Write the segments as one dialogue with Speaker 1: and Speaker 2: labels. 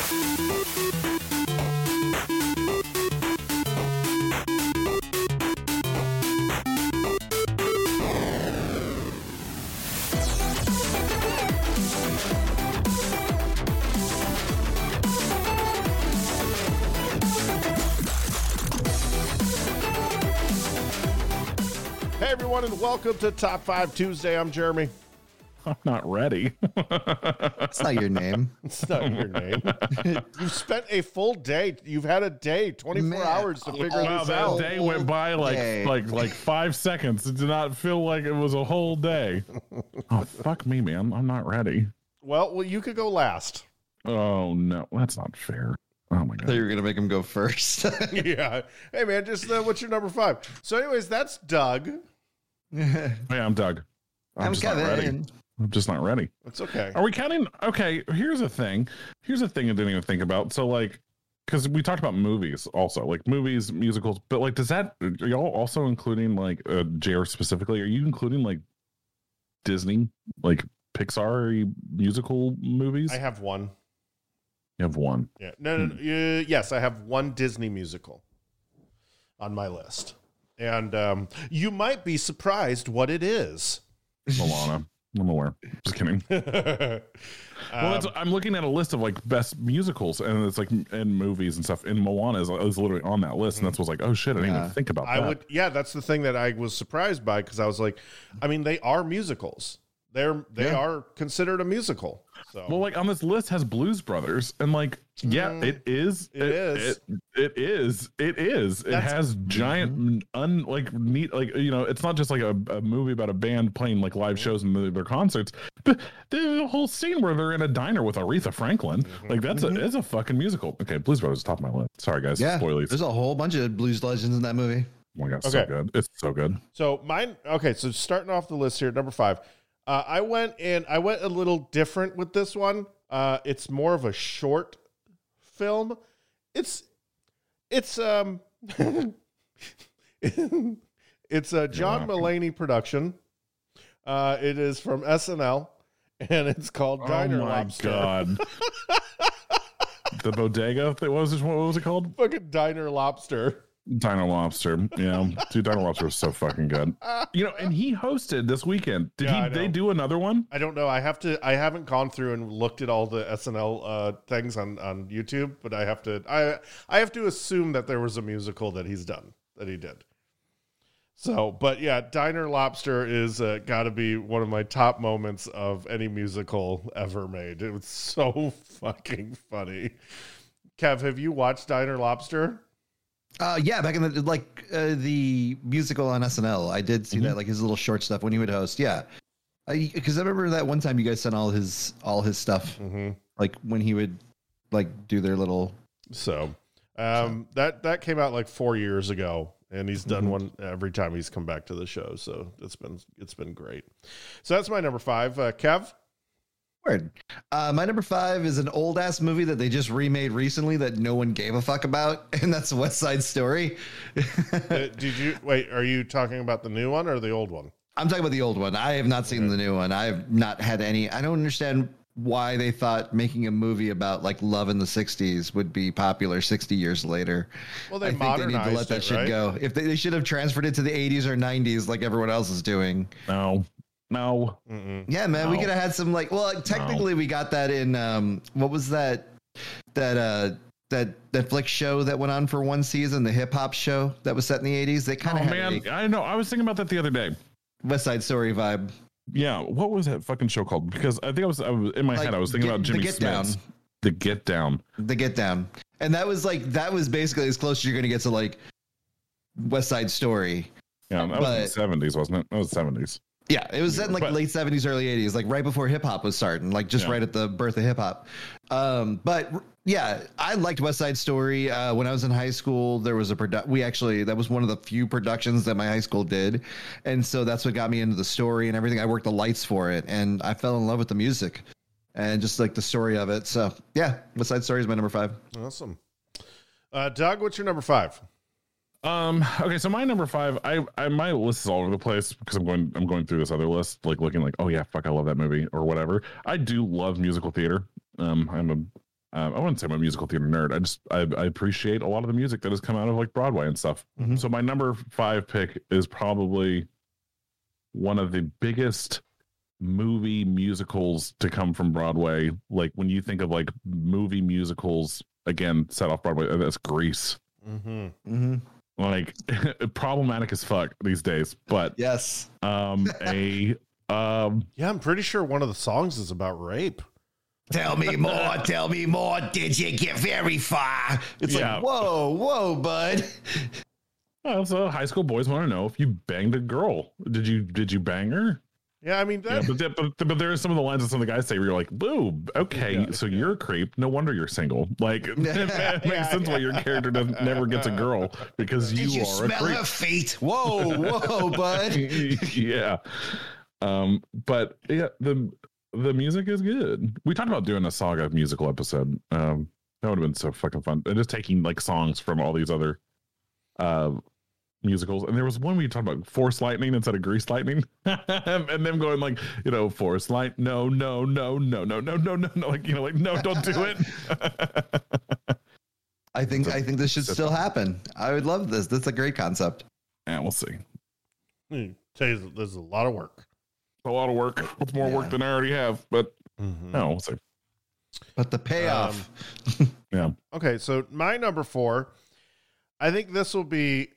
Speaker 1: Hey everyone, and welcome to Top 5 Tuesday. I'm Jeremy.
Speaker 2: I'm not ready.
Speaker 3: It's not your name.
Speaker 1: It's not your name. You've spent a full day. You've had a day, 24 hours to figure this out.
Speaker 2: That day went by like 5 seconds. It did not feel like it was a whole day. Oh, fuck me, man. I'm not ready.
Speaker 1: Well, you could go last.
Speaker 2: Oh, no. That's not fair. Oh, my
Speaker 3: I thought
Speaker 2: God.
Speaker 3: you were going to make him go first.
Speaker 1: Yeah. Hey, man, just what's your number 5? So anyways, that's Doug.
Speaker 2: Yeah, I'm Doug.
Speaker 3: I'm
Speaker 2: just not ready.
Speaker 3: Kevin.
Speaker 2: I'm just not ready.
Speaker 1: It's okay.
Speaker 2: Are we counting? Okay, here's a thing. Here's a thing I didn't even think about. So, like, because we talked about movies also, like movies, musicals, but like, are y'all also including like JR specifically? Are you including like Disney, like Pixar musical movies?
Speaker 1: I have one.
Speaker 2: You have one.
Speaker 1: Yeah. No. Yes, I have one Disney musical on my list. And you might be surprised what it is.
Speaker 2: Moana. I'm aware. Just kidding. I'm looking at a list of like best musicals, and it's like and movies and stuff. And Moana is literally on that list, and that's what's like, oh shit, I didn't even think about that.
Speaker 1: Yeah, that's the thing that I was surprised by, because I was like, I mean, they are musicals. They are considered a musical. So.
Speaker 2: Well, like on this list has Blues Brothers, and like, yeah, it is. It is. It has giant, neat, like, you know, it's not just like a movie about a band playing like live shows and their concerts, but the whole scene where they're in a diner with Aretha Franklin, like it's a fucking musical. Okay, Blues Brothers is top of my list. Sorry guys, spoilers.
Speaker 3: There's a whole bunch of blues legends in that movie.
Speaker 2: Oh my god, so good. It's so good.
Speaker 1: So mine. Okay, so starting off the list here, number 5. I went a little different with this one. It's more of a short film. It's a John Mulaney production. It is from SNL, and it's called Diner Lobster.
Speaker 2: Oh my god. The bodega. What was it called?
Speaker 1: Fucking Diner Lobster.
Speaker 2: Diner Lobster. Yeah. Dude, Diner Lobster was so fucking good. You know, and he hosted this weekend. They do another one?
Speaker 1: I don't know. I haven't gone through and looked at all the SNL things on YouTube, but I have to assume that there was a musical that he did. So, but yeah, Diner Lobster is got to be one of my top moments of any musical ever made. It was so fucking funny. Kev, have you watched Diner Lobster?
Speaker 3: Yeah, back in the musical on SNL, I did see that, like his little short stuff when he would host. Yeah, because I remember that one time you guys sent all his stuff, like when he would like do their little.
Speaker 1: So, that came out like 4 years ago, and he's done one every time he's come back to the show. So it's been great. So that's my number 5. Kev.
Speaker 3: Word. My number 5 is an old ass movie that they just remade recently that no one gave a fuck about, and that's West Side Story.
Speaker 1: Are you talking about the new one or the old one?
Speaker 3: I'm talking about the old one. I have not seen the new one. I have not had any. I don't understand why they thought making a movie about like love in the 60s would be popular 60 years later.
Speaker 1: Well,
Speaker 3: I think they need to let that shit go. If they should have transferred it to the 80s or 90s like everyone else is doing.
Speaker 2: No.
Speaker 3: Yeah, man, we could have had some like. Well, technically, we got that in. What was that Netflix show that went on for one season? The hip hop show that was set in the 80s. They kind of had
Speaker 2: I know. I was thinking about that the other day.
Speaker 3: West Side Story vibe.
Speaker 2: Yeah, what was that fucking show called? Because I think I was in my head. I was thinking about Jimmy Smits. The Get Down. And that was basically as close as you're going to get to like West Side Story. Yeah, that was in the 70s, wasn't it? That was the 70s.
Speaker 3: Yeah, it was set in like late 70s, early 80s, like right before hip hop was starting, like just right at the birth of hip hop. But yeah, I liked West Side Story. When I was in high school, there was that was one of the few productions that my high school did. And so that's what got me into the story and everything. I worked the lights for it, and I fell in love with the music and just like the story of it. So yeah, West Side Story is my number 5.
Speaker 1: Awesome. Doug, what's your number 5?
Speaker 2: Okay, so my number 5, I my list is all over the place because I'm going through this other list, like looking like, oh yeah, fuck, I love that movie or whatever. I do love musical theater. I'm I wouldn't say I'm a musical theater nerd. I appreciate a lot of the music that has come out of like Broadway and stuff. Mm-hmm. So my number 5 pick is probably one of the biggest movie musicals to come from Broadway. Like when you think of like movie musicals, again, set off Broadway, that's Grease.
Speaker 3: Mm-hmm. Mm-hmm.
Speaker 2: Like problematic as fuck these days, but
Speaker 3: yes.
Speaker 1: I'm pretty sure one of the songs is about rape.
Speaker 3: Tell me more. Did you get very far? It's like, whoa, bud.
Speaker 2: So high school boys want to know if you banged a girl. Did you bang her?
Speaker 1: Yeah, I mean,
Speaker 2: but there are some of the lines that some of the guys say where you're like, boob, okay, so you're a creep. No wonder you're single. Like, it makes sense why your character never gets a girl, because you are a creep. Did you smell her feet? Whoa, bud. Yeah. But yeah, the music is good. We talked about doing a Saga musical episode. That would have been so fucking fun. And just taking like songs from all these other musicals, and there was one where you talked about Force Lightning instead of Grease Lightning, and them going like, Force Light, no, like, like, no, don't do it.
Speaker 3: I think this should still happen. I would love this. That's a great concept.
Speaker 2: Yeah, we'll see.
Speaker 1: Tell you, there's a lot of work.
Speaker 2: A lot of work. It's more work than I already have, but no, we'll see.
Speaker 3: But the payoff.
Speaker 2: Yeah.
Speaker 1: Okay, so my number 4, I think this will be.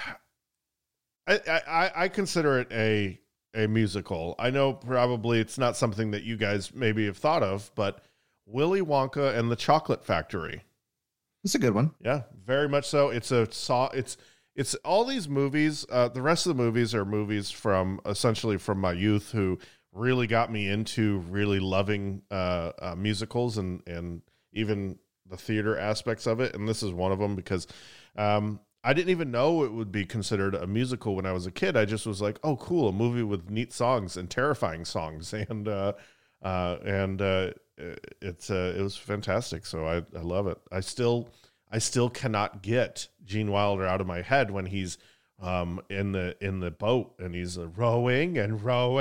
Speaker 1: I consider it a musical. I know probably it's not something that you guys maybe have thought of, but Willy Wonka and the Chocolate Factory.
Speaker 3: It's a good one.
Speaker 1: Yeah, very much so. It's all these movies. The rest of the movies are movies from my youth, who really got me into really loving musicals and even the theater aspects of it. And this is one of them, because I didn't even know it would be considered a musical when I was a kid. I just was like, oh, cool, a movie with neat songs and terrifying songs, and it was fantastic. So I love it. I still cannot get Gene Wilder out of my head when he's in the boat and he's rowing and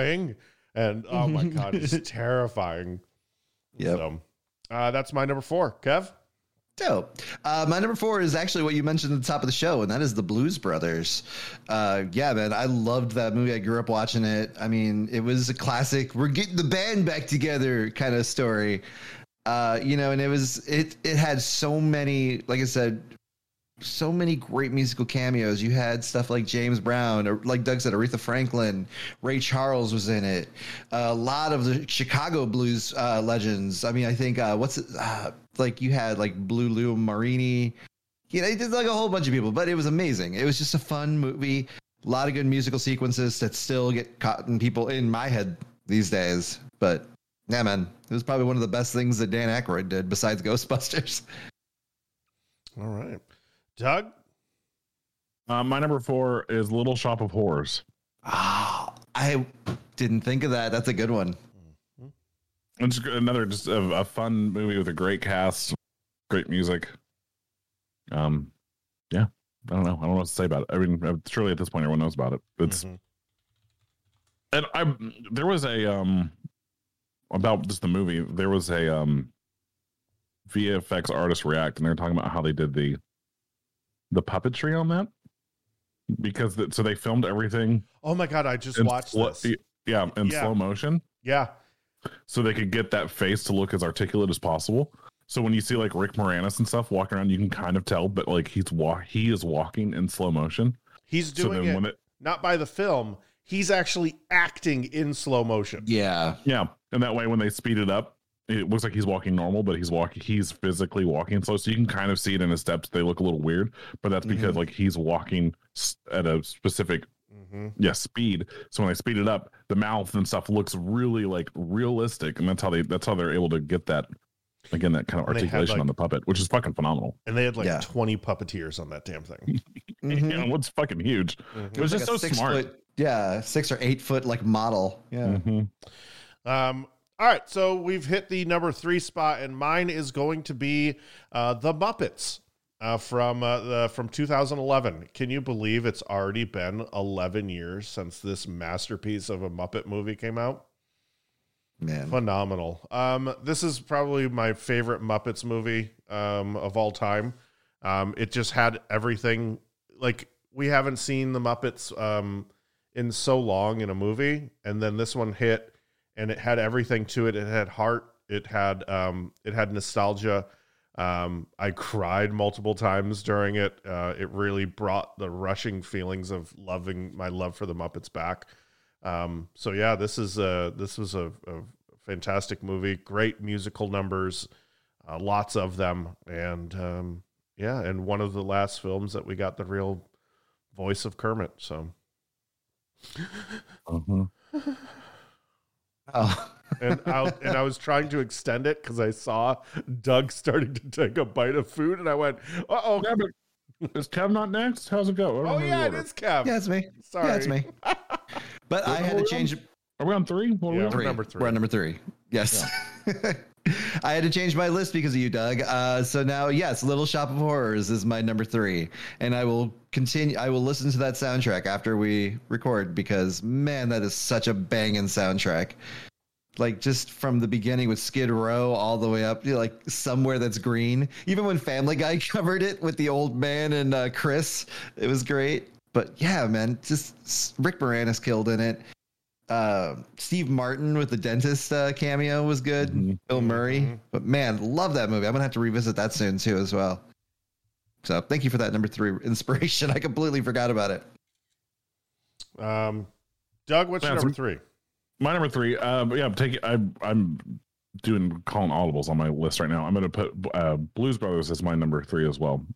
Speaker 1: oh my god, it's terrifying.
Speaker 3: Yeah.
Speaker 1: So that's my number 4. Kev?
Speaker 3: Dope. My number 4 is actually what you mentioned at the top of the show, and that is the Blues Brothers. Yeah, man, I loved that movie. I grew up watching it. I mean, it was a classic, we're getting the band back together kind of story. And it had so many, like I said, so many great musical cameos. You had stuff like James Brown, or like Doug said, Aretha Franklin, Ray Charles was in it. A lot of the Chicago blues legends. I mean, I think like you had like Blue Lou Marini. It did like a whole bunch of people, but it was amazing. It was just a fun movie. A lot of good musical sequences that still get caught in people in my head these days. But yeah, man, it was probably one of the best things that Dan Aykroyd did besides Ghostbusters.
Speaker 1: All right. Doug?
Speaker 2: My number 4 is Little Shop of Horrors.
Speaker 3: I didn't think of that. That's a good one.
Speaker 2: It's another just a fun movie with a great cast, great music. Yeah, I don't know what to say about it. I mean, surely at this point everyone knows about it. It's and there was a about just the movie. There was a VFX artist react, and they're talking about how they did the puppetry on that, because so they filmed everything.
Speaker 1: Oh my god, I just watched this.
Speaker 2: Yeah, in slow motion.
Speaker 1: Yeah.
Speaker 2: So they could get that face to look as articulate as possible. So when you see like Rick Moranis and stuff walking around, you can kind of tell, but like he is walking in slow motion.
Speaker 1: He's doing it not by the film. He's actually acting in slow motion.
Speaker 3: Yeah.
Speaker 2: Yeah. And that way, when they speed it up, it looks like he's walking normal, but he's physically walking slow. So you can kind of see it in his steps. They look a little weird, but that's because like he's walking at a specific speed. So when they speed it up, the mouth and stuff looks really like realistic. And that's how they're able to get that, again, that kind of articulation on the puppet, which is fucking phenomenal.
Speaker 1: And they had like 20 puppeteers on that damn thing.
Speaker 2: What's fucking huge. It was just like so smart.
Speaker 3: 6 or 8 foot like model. Yeah.
Speaker 1: All right, so we've hit the number 3 spot, and mine is going to be The Muppets from 2011. Can you believe it's already been 11 years since this masterpiece of a Muppet movie came out?
Speaker 3: Man,
Speaker 1: phenomenal. This is probably my favorite Muppets movie of all time. It just had everything. Like, we haven't seen the Muppets in so long in a movie, and then this one hit, and it had everything to it. It had heart. It had nostalgia. I cried multiple times during it. It really brought the rushing feelings of my love for the Muppets back. So yeah, this was a fantastic movie. Great musical numbers, lots of them, and and one of the last films that we got the real voice of Kermit. So.
Speaker 3: Oh.
Speaker 1: And I was trying to extend it because I saw Doug starting to take a bite of food, and I went, "Uh-oh."
Speaker 2: Yeah, but is Kev not next? How's it go?
Speaker 1: Oh yeah, it is Kev.
Speaker 3: Yeah, it's me.
Speaker 1: Sorry,
Speaker 3: yeah, it's me. But I had to change.
Speaker 2: Are we on 3?
Speaker 1: Yeah, we're number 3.
Speaker 3: We're on number 3. Yes. Yeah. I had to change my list because of you, Doug. So now, yes, Little Shop of Horrors is my number 3, and I will continue. I will listen to that soundtrack after we record because, man, that is such a banging soundtrack. Like, just from the beginning with Skid Row all the way up, like Somewhere That's Green. Even when Family Guy covered it with the old man and Chris, it was great. But yeah, man, just Rick Moranis killed in it. Steve Martin with the dentist cameo was good. Mm-hmm. Bill Murray. But man, love that movie. I'm gonna have to revisit that soon too as well. So thank you for that number 3 inspiration. I completely forgot about it.
Speaker 1: Doug, what's your number 3?
Speaker 2: My number 3. I'm doing calling audibles on my list right now. I'm gonna put Blues Brothers as my number 3 as well.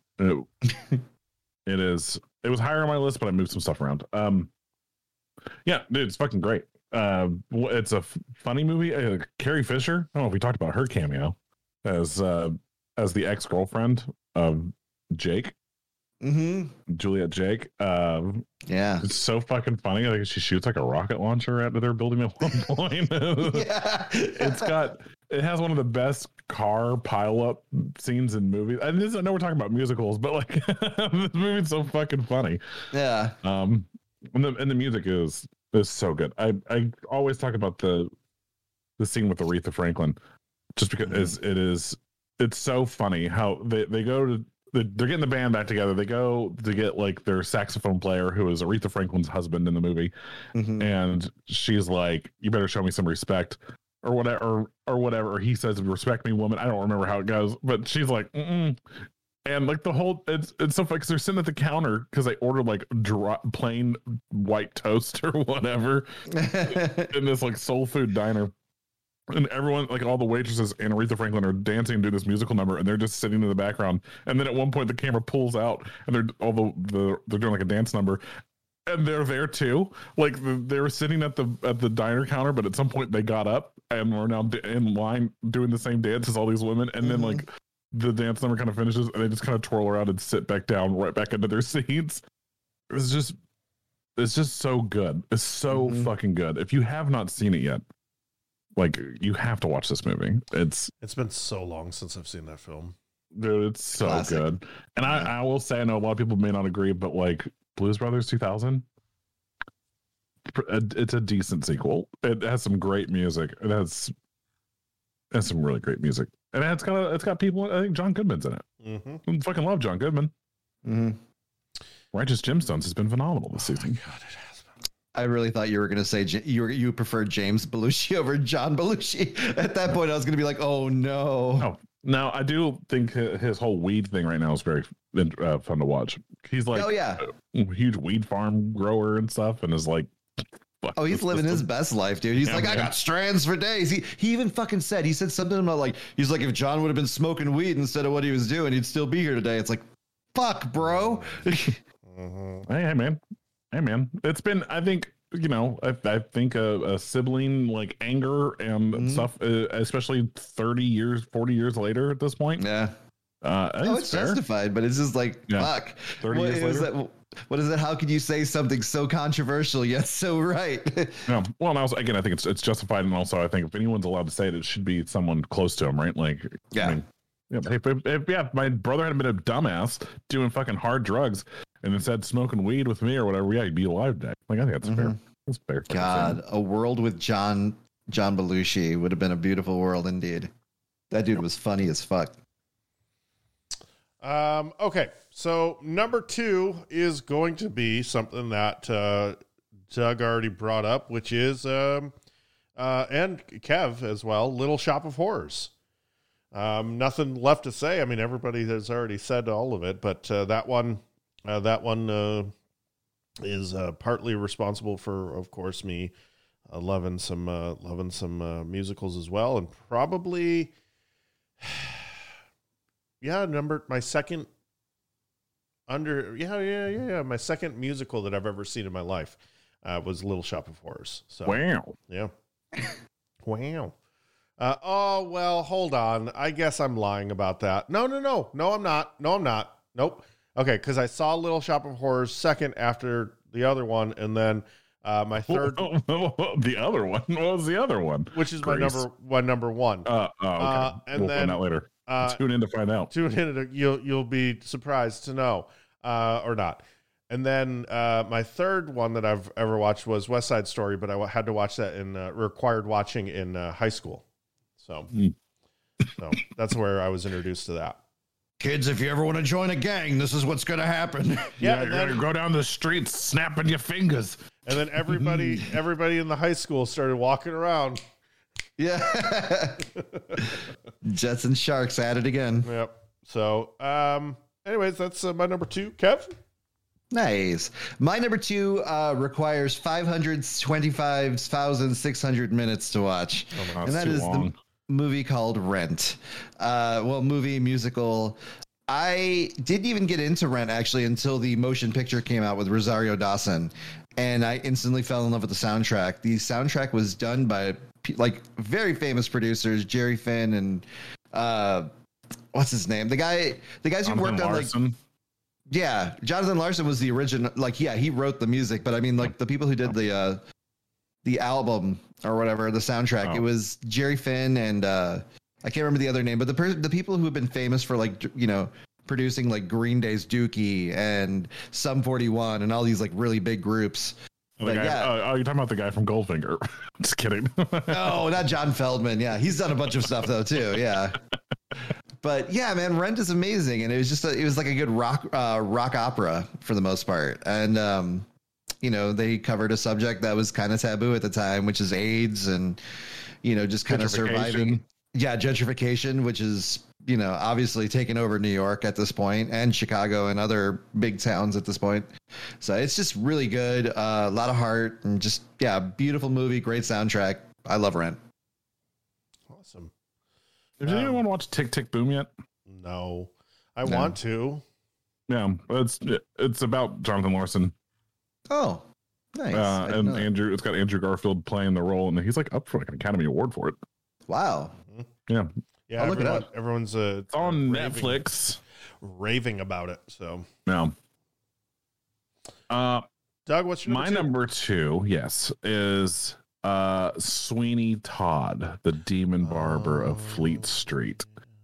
Speaker 2: It was higher on my list, but I moved some stuff around. Yeah, dude, it's fucking great. It's a funny movie. Carrie Fisher, I don't know if we talked about her cameo as the ex-girlfriend of Jake.
Speaker 3: Mm-hmm.
Speaker 2: Juliet Jake.
Speaker 3: Yeah.
Speaker 2: It's so fucking funny. Like, she shoots like a rocket launcher out of their building at one point.
Speaker 3: Yeah.
Speaker 2: It has one of the best car pileup scenes in movies. I know we're talking about musicals, but like this movie's so fucking funny.
Speaker 3: Yeah.
Speaker 2: And the music is so good. I always talk about the scene with Aretha Franklin, just because it's so funny how they go to they're getting the band back together. They go to get like their saxophone player, who is Aretha Franklin's husband in the movie, and she's like, "You better show me some respect." Or whatever, or he says, "Respect me, woman." I don't remember how it goes, but she's like, "Mm-mm." And like the whole, it's so funny because they're sitting at the counter because they ordered like plain white toast or whatever in this like soul food diner, and everyone, like all the waitresses and Aretha Franklin, are dancing and doing this musical number, and they're just sitting in the background. And then at one point the camera pulls out, and they're doing like a dance number. And they're there too. Like they were sitting at the diner counter, but at some point they got up and were now in line doing the same dance as all these women. And then like the dance number kind of finishes, and they just kind of twirl around and sit back down, right back into their seats. It's just so good. It's so fucking good. If you have not seen it yet, like, you have to watch this movie. It's
Speaker 1: been so long since I've seen that film.
Speaker 2: Dude, it's so classic. Good. And I will say, I know a lot of people may not agree, but like Blues Brothers 2000, it's a decent sequel. It has some great music. It has some really great music, and it's got people. I think John Goodman's in it. I fucking love John Goodman. Righteous Gemstones has been phenomenal this season.
Speaker 1: My God, it has been.
Speaker 3: I really thought you were going to say you preferred James Belushi over John Belushi. At that point, I was going to be like, "Oh no."
Speaker 2: Oh. Now, I do think his whole weed thing right now is very fun to watch. He's like, a huge weed farm grower and stuff, and is like,
Speaker 3: he's living his best life, dude. He's like, I got strands for days. He even fucking said something about like, he's like, if John would have been smoking weed instead of what he was doing, he'd still be here today. It's like, fuck, bro.
Speaker 2: Hey, man. It's been, I think, I think a sibling like anger and stuff, especially 30 years, 40 years later at this point.
Speaker 3: Yeah. It's justified, but it's just like, fuck.
Speaker 2: 30 years later.
Speaker 3: What is that? How could you say something so controversial yet so right?
Speaker 2: Yeah. Well, and also, again, I think it's justified, and also I think if anyone's allowed to say it, it should be someone close to him, right? Like,
Speaker 3: yeah.
Speaker 2: I mean, if my brother hadn't been a dumbass doing fucking hard drugs and instead smoking weed with me or whatever, he'd be alive today. Like, I think that's fair. That's fair.
Speaker 3: God, a world with John John Belushi. Would have been a beautiful world indeed. That dude was funny as fuck.
Speaker 1: Okay, so number 2 is going to be something that Doug already brought up, which is and Kev as well, Little Shop of Horrors. Nothing left to say. I mean, everybody has already said all of it, but that one is partly responsible for, of course, me loving some musicals as well, and probably. Yeah, my second my second musical that I've ever seen in my life was Little Shop of Horrors. So
Speaker 2: wow,
Speaker 1: yeah, wow. Oh well, hold on. I guess I'm lying about that. No, I'm not. Nope. Okay, because I saw Little Shop of Horrors second after the other one, and then my third.
Speaker 2: The other one. What was the other one?
Speaker 1: Which is Grace. my number one.
Speaker 2: Okay.
Speaker 1: And
Speaker 2: we'll
Speaker 1: then
Speaker 2: find out later. Tune in to find out.
Speaker 1: Tune in. You'll be surprised to know, or not. And then my third one that I've ever watched was West Side Story, but I had to watch that in required watching in high school. So that's where I was introduced to that.
Speaker 3: Kids, if you ever want to join a gang, this is what's going to happen.
Speaker 2: Yeah, you're going to go down the streets snapping your fingers.
Speaker 1: And then everybody in the high school started walking around.
Speaker 3: Yeah. Jets and Sharks at it again.
Speaker 1: Yep. So, anyways, that's my number 2. Kev?
Speaker 3: Nice. My number 2 requires 525,600 minutes to watch.
Speaker 2: Oh,
Speaker 3: and that is long. The movie called Rent. Musical. I didn't even get into Rent actually until the motion picture came out with Rosario Dawson, and I instantly fell in love with the soundtrack. The soundtrack was done by like very famous producers, Jerry Finn and what's his name? The guys who worked on Larson. Jonathan Larson was the original. He wrote the music, but I mean, like the people who did the album or whatever, the soundtrack. It was Jerry Finn and I can't remember the other name, but the people who have been famous for producing like Green Day's Dookie and Sum 41 and all these like really big groups.
Speaker 2: You're talking about the guy from Goldfinger. Just kidding.
Speaker 3: No, not John Feldman. Yeah, he's done a bunch of stuff though too. Yeah. But yeah, man, Rent is amazing, and it was it was like a good rock opera for the most part, and they covered a subject that was kind of taboo at the time, which is AIDS, and just kind of surviving. Yeah, gentrification, which is obviously taking over New York at this point, and Chicago and other big towns at this point. So it's just really good, a lot of heart, and just beautiful movie, great soundtrack. I love Rent.
Speaker 1: Awesome.
Speaker 2: Did anyone watch Tick Tick Boom yet?
Speaker 1: No, I want to.
Speaker 2: Yeah, it's about Jonathan Larson.
Speaker 3: Oh, nice.
Speaker 2: And Andrew, it's got Andrew Garfield playing the role, and he's like up for like an Academy Award for it.
Speaker 3: Wow.
Speaker 2: Yeah.
Speaker 1: Yeah. Everyone's
Speaker 2: it's on Netflix,
Speaker 1: raving about it. So
Speaker 2: yeah.
Speaker 1: Doug, what's your
Speaker 2: number 2? Yes, is Sweeney Todd, the Demon Barber of Fleet Street.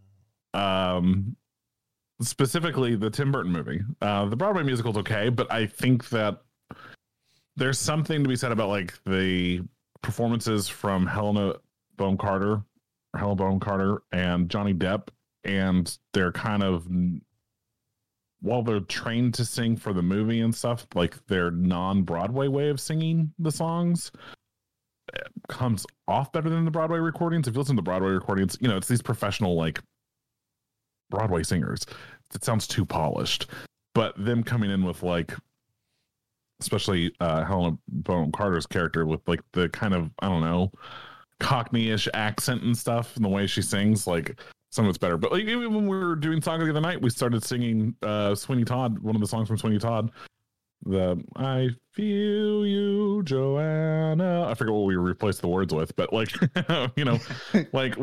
Speaker 2: Specifically the Tim Burton movie. The Broadway musical's okay, but I think that there's something to be said about like the performances from Helena Bonham Carter and Johnny Depp, and they're kind of, while they're trained to sing for the movie and stuff, like their non-Broadway way of singing the songs comes off better than the Broadway recordings. If you listen to the Broadway recordings, it's these professional like Broadway singers. It sounds too polished, but them coming in with like, especially Helena Bonham Carter's character with like the kind of, I don't know, Cockney-ish accent and stuff, and the way she sings, like some of it's better. But like even when we were doing Song of the Other Night, we started singing Sweeney Todd, one of the songs from Sweeney Todd. The I feel you, Joanna. I forget what we replaced the words with, but like like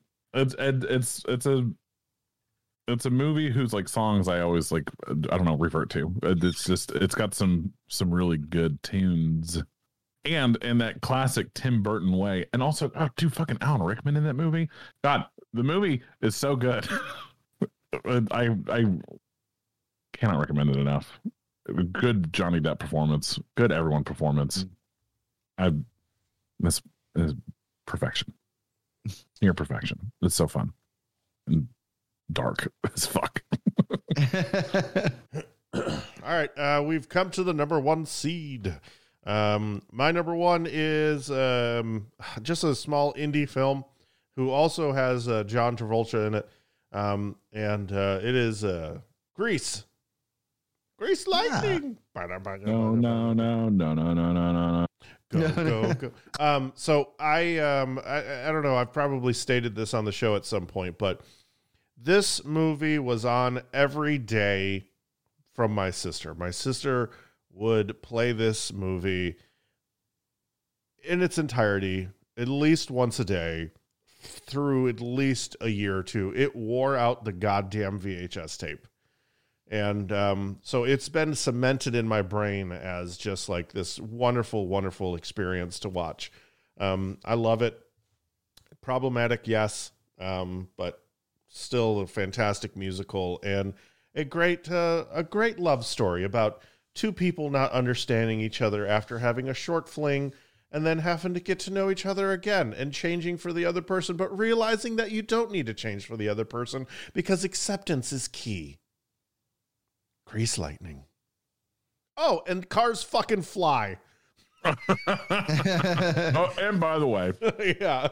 Speaker 2: it's a movie whose like songs I always like revert to. It's got some really good tunes, and in that classic Tim Burton way, and also dude, fucking Alan Rickman in that movie. God, the movie is so good. I cannot recommend it enough. Good Johnny Depp performance, good everyone performance. This is perfection. Near perfection. It's so fun and dark as fuck.
Speaker 1: All right, we've come to the number 1 seed. My number 1 is just a small indie film who also has John Travolta in it, and it is Grease. Grease Lightning.
Speaker 2: No.
Speaker 1: Go. So I don't know. I've probably stated this on the show at some point, but this movie was on every day from my sister. My sister would play this movie in its entirety at least once a day through at least a year or two. It wore out the goddamn VHS tape. And so it's been cemented in my brain as just like this wonderful, wonderful experience to watch. I love it. Problematic, yes, but still a fantastic musical and a great love story about two people not understanding each other after having a short fling and then having to get to know each other again and changing for the other person, but realizing that you don't need to change for the other person because acceptance is key. Grease Lightning. Oh, and cars fucking fly.
Speaker 2: Oh, and by the way.
Speaker 1: Yeah.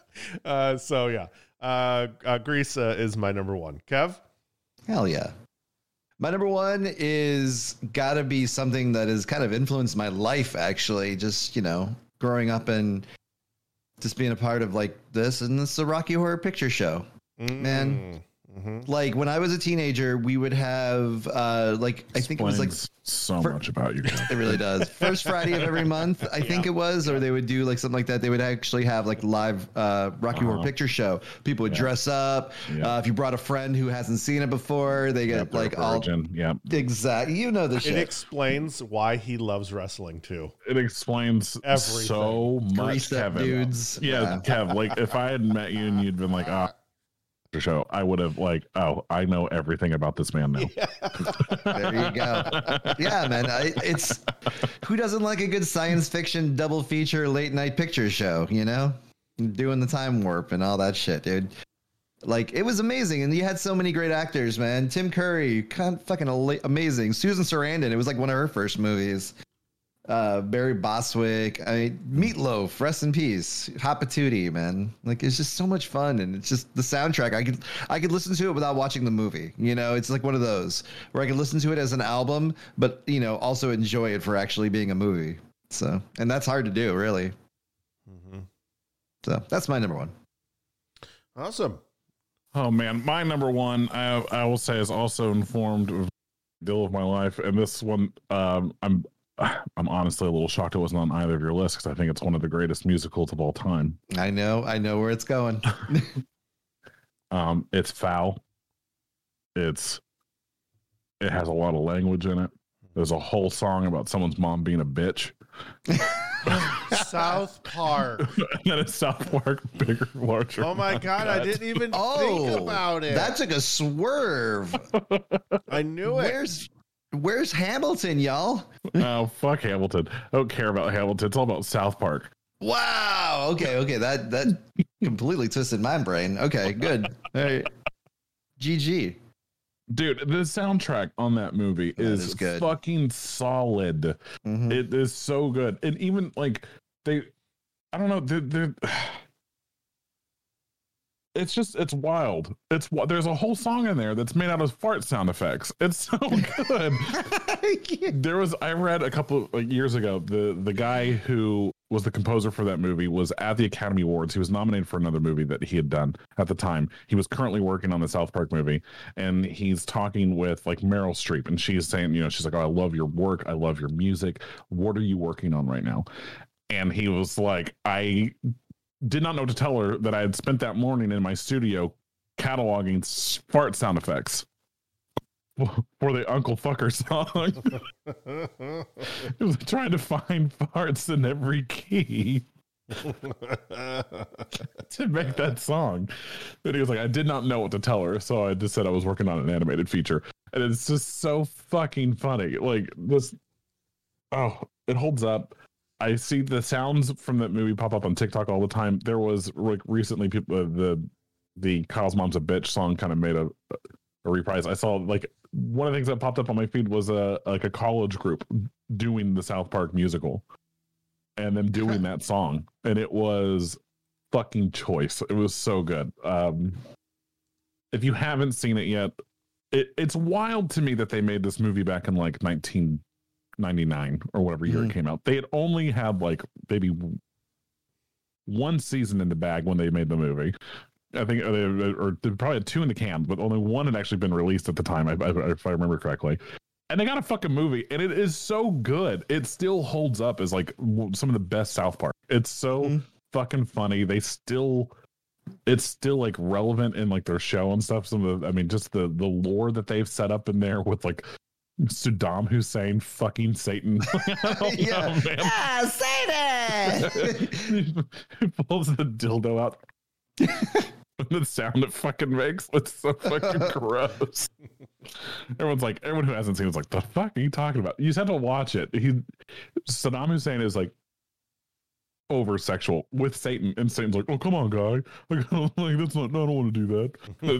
Speaker 1: Grease is my number 1. Kev?
Speaker 3: Hell yeah. My number 1 is gotta be something that has kind of influenced my life, actually. Just, growing up and just being a part of like this, and it's the Rocky Horror Picture Show. Man. Mm-hmm. Like when I was a teenager, we would have I think it was like
Speaker 2: so much about you.
Speaker 3: It really does. First Friday of every month, I think it was, or they would do like something like that. They would actually have like live Rocky Horror Picture Show. People would dress up. If you brought a friend who hasn't seen it before, they get like all exactly. You know the shit.
Speaker 1: It explains why he loves wrestling too.
Speaker 2: It explains everything. So much, Kevin.
Speaker 3: Dudes.
Speaker 2: Yeah, Kev. Like if I had met you and you'd been like, show, I would have I know everything about this man now.
Speaker 3: Yeah. There you go. Yeah, man. It's who doesn't like a good science fiction double feature late night picture show, doing the time warp and all that shit, dude. Like it was amazing, and you had so many great actors, man. Tim Curry, fucking amazing. Susan Sarandon, it was like one of her first movies. Barry Bostwick, Meatloaf, rest in peace. Hot Patootie, man. Like it's just so much fun, and it's just the soundtrack. I could listen to it without watching the movie. It's like one of those where I could listen to it as an album, but also enjoy it for actually being a movie. So, and that's hard to do, really. Mm-hmm. So that's my number 1.
Speaker 1: Awesome.
Speaker 2: Oh man, my number 1, I will say, is also informed of a deal of my life, and this one, I'm honestly a little shocked it wasn't on either of your lists because I think it's one of the greatest musicals of all time.
Speaker 3: I know where it's going.
Speaker 2: It's foul. It has a lot of language in it. There's a whole song about someone's mom being a bitch.
Speaker 1: South Park.
Speaker 2: That is South Park, bigger, larger.
Speaker 1: Oh my god, I didn't even think about it.
Speaker 3: That took a swerve.
Speaker 1: I knew it.
Speaker 3: Where's Hamilton, y'all?
Speaker 2: Oh, fuck Hamilton. I don't care about Hamilton. It's all about South Park.
Speaker 3: Wow. Okay. That completely twisted my brain. Okay, good. All right. GG.
Speaker 2: Dude, the soundtrack on that movie is good. Fucking solid. Mm-hmm. It is so good. And even like I don't know, they're it's wild. There's a whole song in there that's made out of fart sound effects. It's so good. I read a couple of years ago, the guy who was the composer for that movie was at the Academy Awards. He was nominated for another movie that he had done at the time. He was currently working on the South Park movie, and he's talking with like Meryl Streep, and she's saying, she's like, "Oh, I love your work. I love your music. What are you working on right now?" And he was like, I did not know to tell her that I had spent that morning in my studio cataloging fart sound effects for the Uncle Fucker song. He was trying to find farts in every key to make that song. And he was like, I did not know what to tell her, so I just said I was working on an animated feature. And it's just so fucking funny. Like this, it holds up. I see the sounds from that movie pop up on TikTok all the time. There was like recently people the Kyle's Mom's a Bitch song kind of made a reprise. I saw like one of the things that popped up on my feed was a college group doing the South Park musical and them doing that song, and it was fucking choice. It was so good. If you haven't seen it yet, it's wild to me that they made this movie back in like 1999 or whatever year it came out. They had only had like maybe one season in the bag when they made the movie. I think, or they probably had 2 in the can, but only 1 had actually been released at the time, if I remember correctly. And they got a fucking movie, and it is so good. It still holds up as like some of the best South Park. It's so fucking funny. It's still like relevant in like their show and stuff. Some of the, I mean, just the lore that they've set up in there with like Saddam Hussein fucking Satan.
Speaker 3: Yeah. Satan!
Speaker 2: He pulls the dildo out. The sound it fucking makes, it's so fucking gross. Everyone who hasn't seen it's like, the fuck are you talking about? You just have to watch it. Saddam Hussein is like over sexual with Satan, and Satan's like, oh come on guy, like that's not, no, I don't want to do that.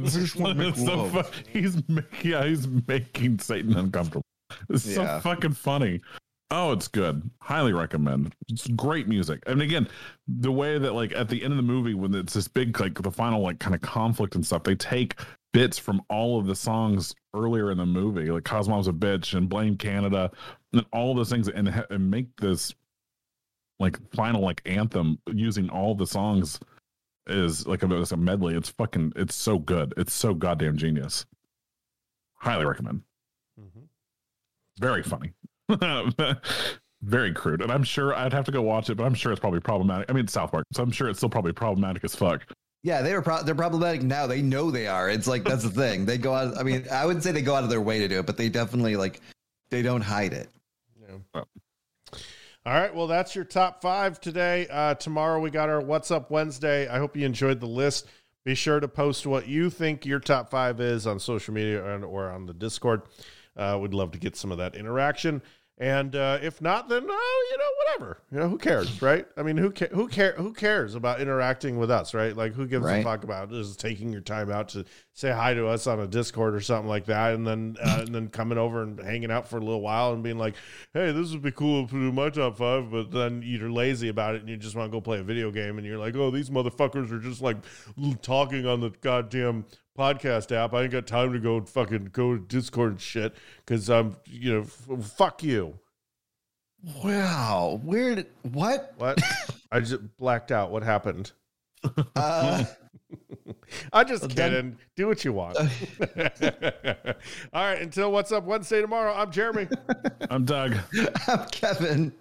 Speaker 2: He's making Satan uncomfortable. It's so fucking funny. Oh, it's good. Highly recommend. It's great music. And again, the way that like at the end of the movie, when it's this big, like the final like kind of conflict and stuff, they take bits from all of the songs earlier in the movie, like Kyle's Mom's a Bitch and Blame Canada, and all those things, and make this like final like anthem using all the songs is like a medley. It's so good. It's so goddamn genius. Highly recommend. Very funny. Very crude, and I'm sure I'd have to go watch it, but I'm sure it's probably problematic. I mean, it's South Park, so I'm sure it's still probably problematic as fuck.
Speaker 3: Yeah, they're problematic now. They know they are. It's like that's the thing. They go out. I mean, I wouldn't say they go out of their way to do it, but they definitely like they don't hide it.
Speaker 1: Yeah. Oh. All right, well, that's your top 5 today. Tomorrow we got our What's Up Wednesday. I hope you enjoyed the list. Be sure to post what you think your top 5 is on social media or on the Discord. We'd love to get some of that interaction. And if not, then whatever. Who cares, right? I mean, who cares about interacting with us, right? Like, who gives a fuck about just taking your time out to say hi to us on a Discord or something like that, and then coming over and hanging out for a little while and being like, hey, this would be cool to do my top 5, but then you're lazy about it and you just want to go play a video game and you're like, oh, these motherfuckers are just like talking on the goddamn podcast app. I ain't got time to go to Discord and shit because I'm, fuck you.
Speaker 3: Wow. Weird. What?
Speaker 1: I just blacked out. What happened? I'm just kidding. Do what you want. All right. Until What's Up Wednesday tomorrow, I'm Jeremy.
Speaker 2: I'm Doug.
Speaker 3: I'm Kevin.